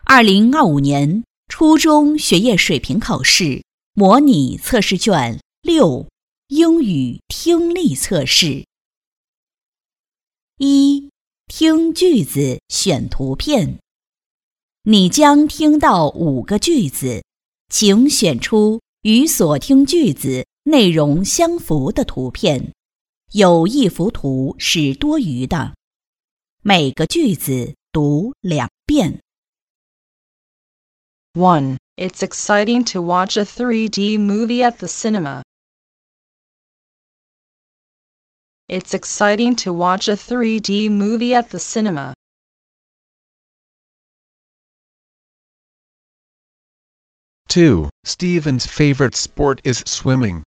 2025年初中学业水平考试模拟测试卷6英语听力测试。1. 听句子选图片。你将听到5个句子，请选出与所听句子内容相符的图片，有一幅图是多余的。每个句子读2遍。 1. It's exciting to watch a 3D movie at the cinema. It's exciting to watch a 3D movie at the cinema. 2. Stephen's favorite sport is swimming.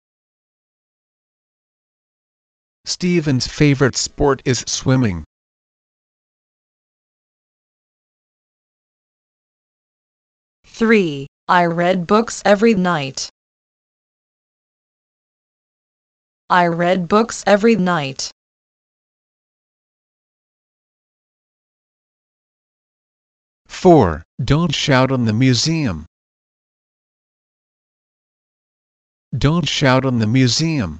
Stephen's favorite sport is swimming. 3. I read books every night. I read books every night. 4. Don't shout in the museum. Don't shout in the museum.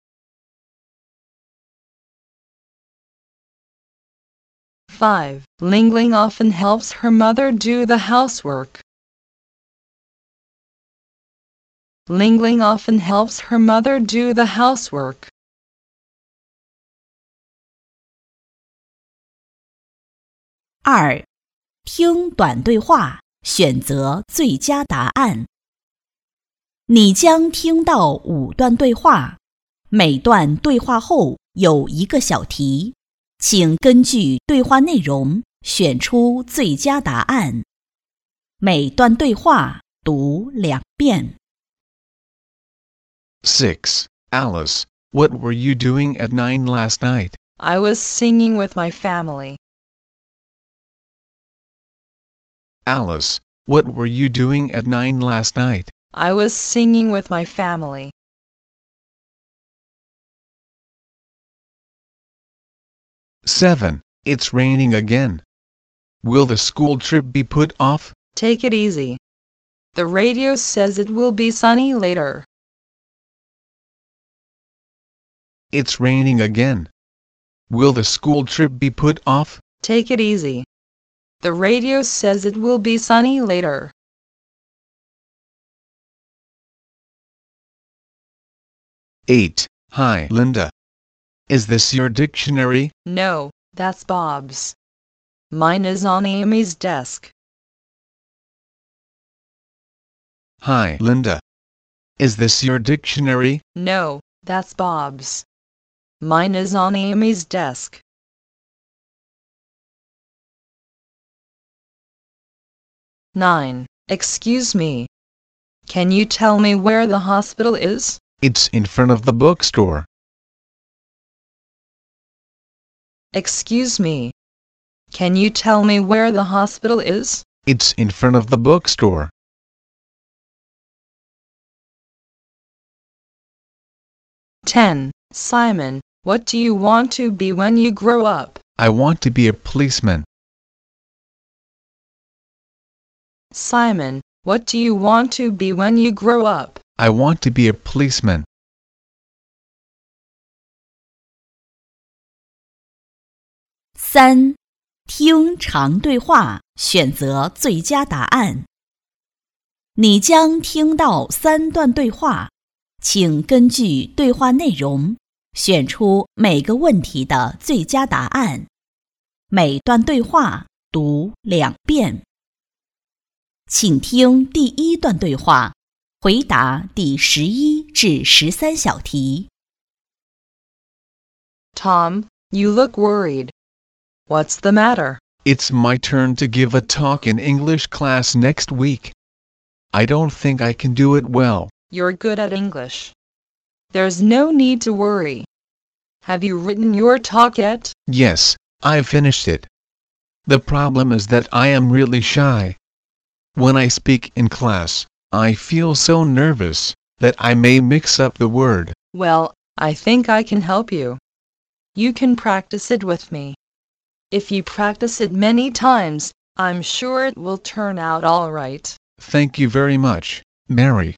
5. Ling Ling often helps her mother do the housework. Ling Ling often helps her mother do the housework. 2. 听短对话，选择最佳答案。你将听到5段对话，每段对话后有1个小题，请根据对话内容选出最佳答案。每段对话读2遍。 6. Alice, what were you doing at 9 last night? I was singing with my family. Alice, what were you doing at 9 last night? I was singing with my family. 7. It's raining again. Will the school trip be put off? Take it easy. The radio says it will be sunny later. It's raining again. Will the school trip be put off? Take it easy. The radio says it will be sunny later. 8. Hi, Linda. Is this your dictionary? No, that's Bob's. Mine is on Amy's desk. Hi, Linda. Is this your dictionary? No, that's Bob's. Mine is on Amy's desk. 9. Excuse me. Can you tell me where the hospital is? It's in front of the bookstore. Excuse me. Can you tell me where the hospital is? It's in front of the bookstore. 10. Simon, what do you want to be when you grow up? I want to be a policeman. Simon, what do you want to be when you grow up? I want to be a policeman. 3. 听长对话，选择最佳答案。你将听到3段对话，请根据对话内容选出每个问题的最佳答案。每段对话读2遍。请听第1段对话，回答第11至13小题。 Tom, you look worried. What's the matter? It's my turn to give a talk in English class next week. I don't think I can do it well. You're good at English. There's no need to worry. Have you written your talk yet? Yes, I've finished it. The problem is that I am really shy. When I speak in class, I feel so nervous that I may mix up the word. Well, I think I can help you. You can practice it with me. If you practice it many times, I'm sure it will turn out all right. Thank you very much, Mary.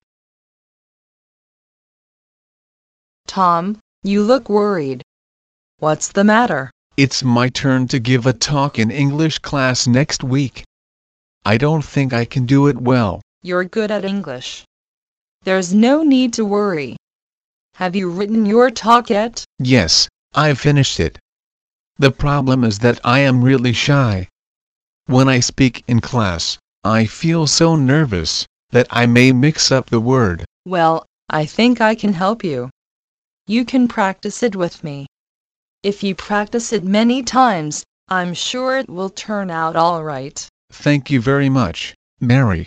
Tom, you look worried. What's the matter? It's my turn to give a talk in English class next week. I don't think I can do it well. You're good at English. There's no need to worry. Have you written your talk yet? Yes, I've finished it. The problem is that I am really shy. When I speak in class, I feel so nervous that I may mix up the word. Well, I think I can help you. You can practice it with me. If you practice it many times, I'm sure it will turn out all right. Thank you very much, Mary.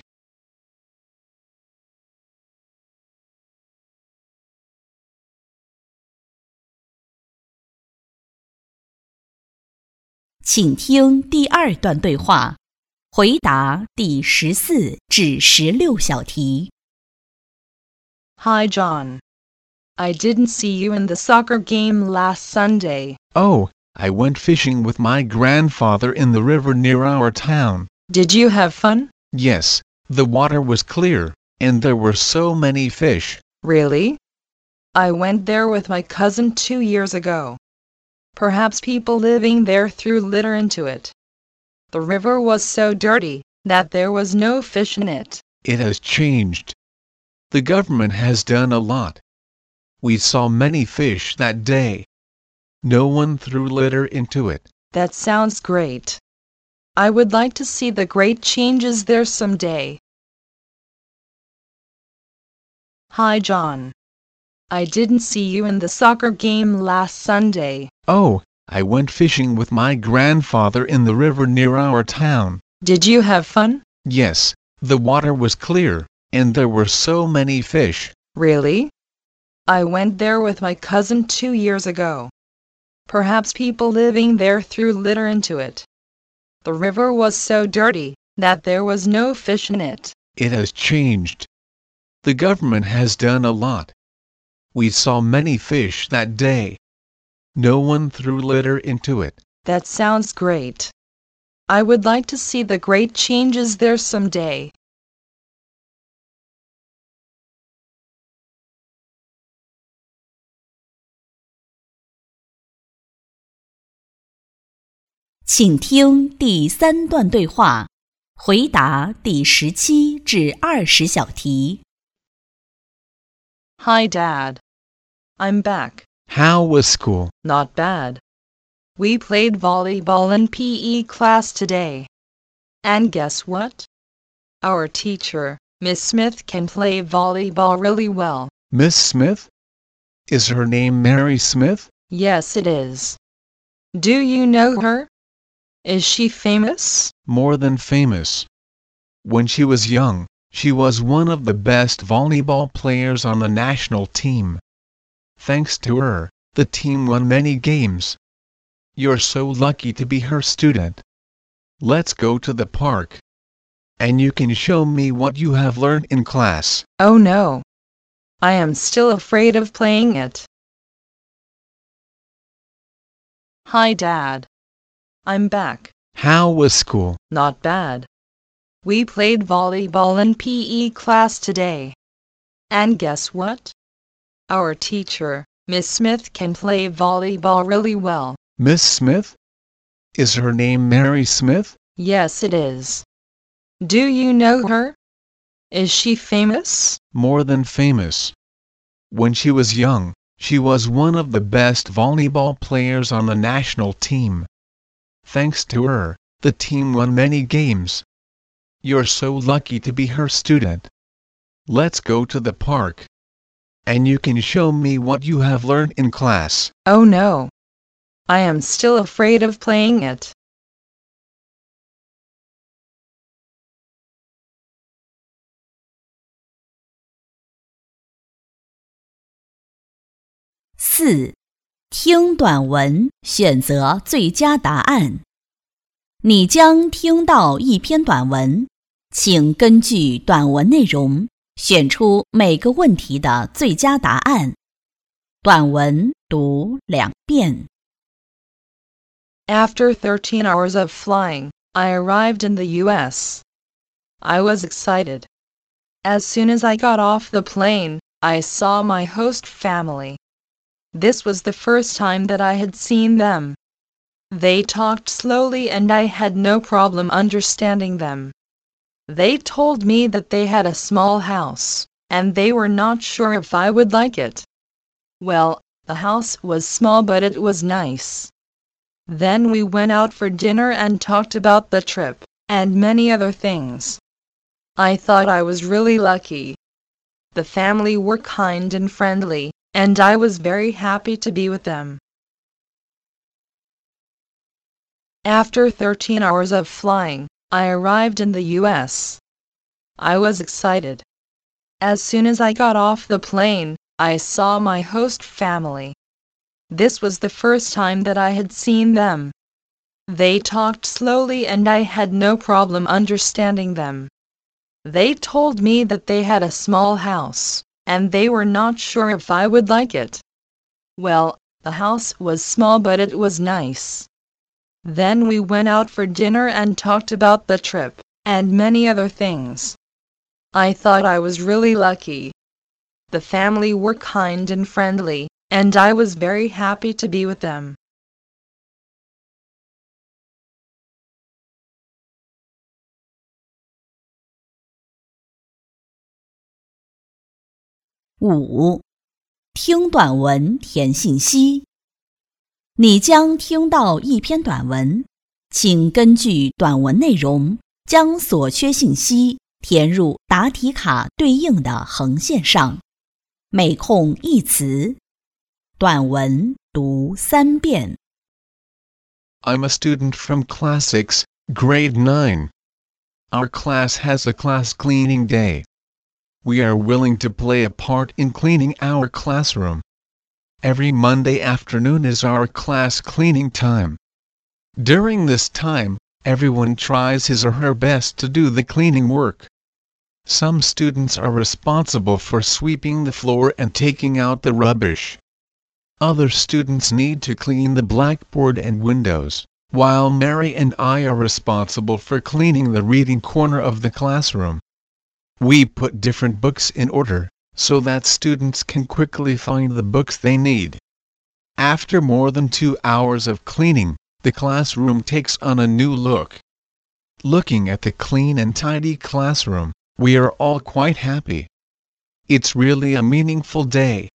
请听第二段对话，回答第14至16小题。 Hi, John. I didn't see you in the soccer game last Sunday. Oh, I went fishing with my grandfather in the river near our town. Did you have fun? Yes, the water was clear, and there were so many fish. Really? I went there with my cousin 2 years ago. Perhaps people living there threw litter into it. The river was so dirty that there was no fish in it. It has changed. The government has done a lot. We saw many fish that day. No one threw litter into it. That sounds great. I would like to see the great changes there someday. Hi, John. I didn't see you in the soccer game last Sunday. Oh, I went fishing with my grandfather in the river near our town. Did you have fun? Yes, the water was clear, and there were so many fish. Really? I went there with my cousin 2 years ago. Perhaps people living there threw litter into it. The river was so dirty that there was no fish in it. It has changed. The government has done a lot. We saw many fish that day. No one threw litter into it. That sounds great. I would like to see the great changes there someday. 请听第3段对话，回答第17至20小题。 Hi, Dad. I'm back. How was school? Not bad. We played volleyball in PE class today. And guess what? Our teacher, Miss Smith, can play volleyball really well. Miss Smith? Is her name Mary Smith? Yes, it is. Do you know her? Is she famous? More than famous. When she was young, she was one of the best volleyball players on the national team. Thanks to her, the team won many games. You're so lucky to be her student. Let's go to the park. And you can show me what you have learned in class. Oh no. I am still afraid of playing it. Hi, Dad. I'm back. How was school? Not bad. We played volleyball in PE class today. And guess what? Our teacher, Miss Smith, can play volleyball really well. Miss Smith? Is her name Mary Smith? Yes, it is. Do you know her? Is she famous? More than famous. When she was young, she was one of the best volleyball players on the national team. Thanks to her, the team won many games. You're so lucky to be her student. Let's go to the park. And you can show me what you have learned in class. Oh no. I am still afraid of playing it. 4. 听短文，选择最佳答案。你将听到一篇短文，请根据短文内容选出每个问题的最佳答案。短文读2遍。 After 13 hours of flying, I arrived in the US. I was excited. As soon as I got off the plane, I saw my host family. This was the first time that I had seen them. They talked slowly and I had no problem understanding them. They told me that they had a small house, and they were not sure if I would like it. Well, the house was small but it was nice. Then we went out for dinner and talked about the trip, and many other things. I thought I was really lucky. The family were kind and friendly, and I was very happy to be with them. After 13 hours of flying, I arrived in the US. I was excited. As soon as I got off the plane, I saw my host family. This was the first time that I had seen them. They talked slowly and I had no problem understanding them. They told me that they had a small house, and they were not sure if I would like it. Well, the house was small but it was nice. Then we went out for dinner and talked about the trip, and many other things. I thought I was really lucky. The family were kind and friendly, and I was very happy to be with them. 5. 听短文填信息。你将听到一篇短文，请根据短文内容将所缺信息填入答题卡对应的横线上，每空一词。短文读3遍。 I'm a student from Classics, grade 9. Our class has a class cleaning day. We are willing to play a part in cleaning our classroom. Every Monday afternoon is our class cleaning time. During this time, everyone tries his or her best to do the cleaning work. Some students are responsible for sweeping the floor and taking out the rubbish. Other students need to clean the blackboard and windows, while Mary and I are responsible for cleaning the reading corner of the classroom. We put different books in order, so that students can quickly find the books they need. After more than 2 hours of cleaning, the classroom takes on a new look. Looking at the clean and tidy classroom, we are all quite happy. It's really a meaningful day.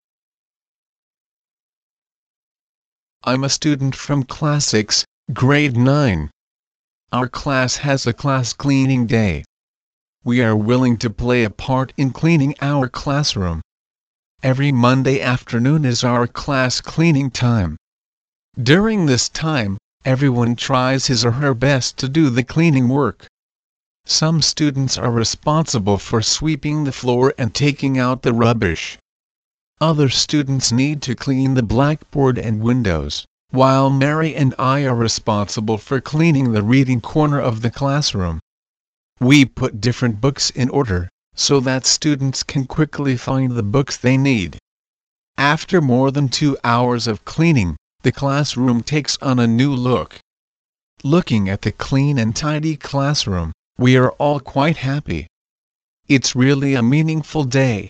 I'm a student from Classics, grade 9. Our class has a class cleaning day. We are willing to play a part in cleaning our classroom. Every Monday afternoon is our class cleaning time. During this time, everyone tries his or her best to do the cleaning work. Some students are responsible for sweeping the floor and taking out the rubbish. Other students need to clean the blackboard and windows, while Mary and I are responsible for cleaning the reading corner of the classroom. We put different books in order, so that students can quickly find the books they need. After more than 2 hours of cleaning, the classroom takes on a new look. Looking at the clean and tidy classroom, we are all quite happy. It's really a meaningful day.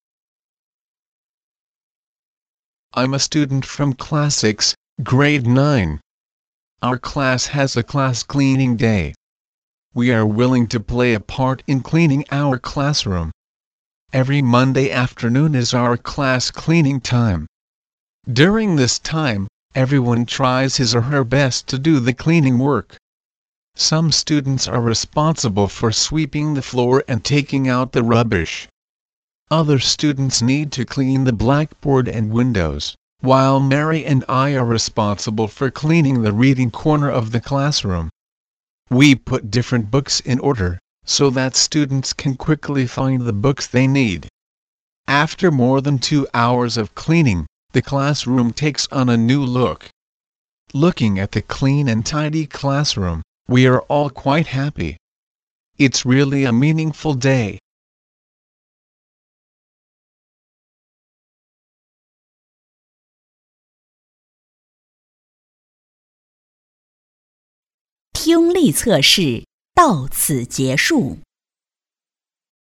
I'm a student from Classics, grade 9. Our class has a class cleaning day. We are willing to play a part in cleaning our classroom. Every Monday afternoon is our class cleaning time. During this time, everyone tries his or her best to do the cleaning work. Some students are responsible for sweeping the floor and taking out the rubbish. Other students need to clean the blackboard and windows, while Mary and I are responsible for cleaning the reading corner of the classroom. We put different books in order, so that students can quickly find the books they need. After more than 2 hours of cleaning, the classroom takes on a new look. Looking at the clean and tidy classroom, we are all quite happy. It's really a meaningful day. 听力测试到此结束。